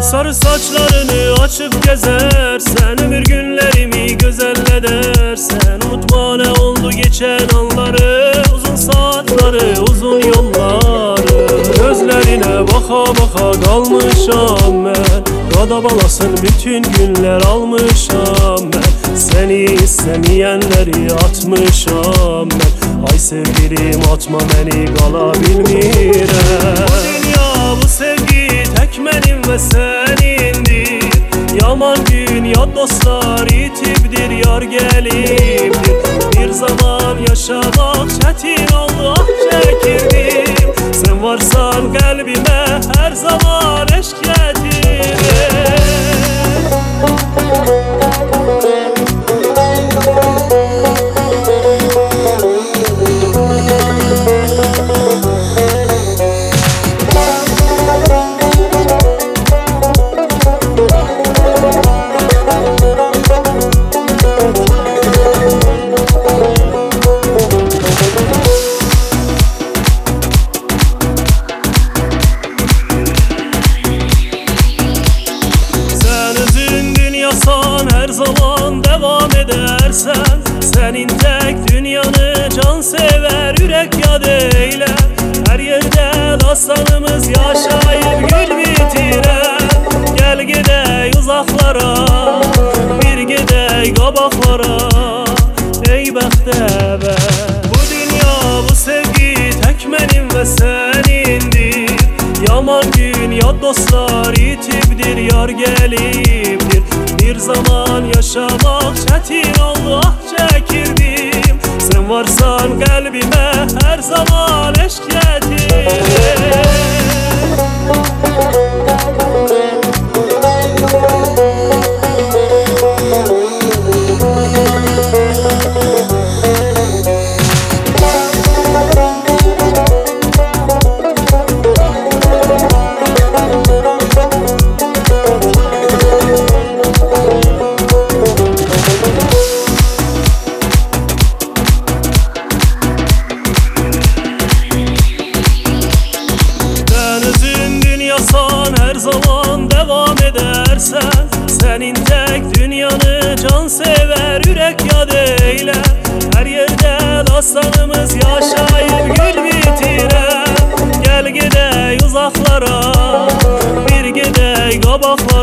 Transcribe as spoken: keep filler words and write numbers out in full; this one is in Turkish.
Sarı saçlarını açıp gezersen, ömür günlerimi güzel edersen, unutma ne oldu geçen anları, uzun saatleri, uzun yolları. Gözlerine baka baka kalmışam ben, Kada balasın bütün günler almışam ben. Seni istemeyenleri atmışam ben. Ay sevgilim atma beni, kala bilmirəm. Bu dünya bu sevgi tek benim ve senindir. Yaman gün ya dostlar itibdir, yar gelimdir. Bir zaman yaşamak çetin oldu, ah çekirdim. Sen varsan kalbime her zaman eşk getirir. Her zaman devam edersen, senin tek dünyanı can sever yürek yad eyler. Her yerde dastanımız yaşayıp gül bitiren. Gel gidey uzaklara, bir gidey qabaqlara, ey bəxtəvər. Bu dünya bu sevgi tek benim ve senindir. Yaman gün ya dostlar itibdir, yar gelimdir. Bir zaman yaşamak çetin oldu, ah çekirdim. Sen varsan kalbime her zaman eşk getirir. Her zaman devam edersen, senin tek dünyanı can sever yürek yad eyler. Her yerde dastanımız yaşayıp gül bitiren. Gel gidey uzaklara, bir gidey qabaqlara.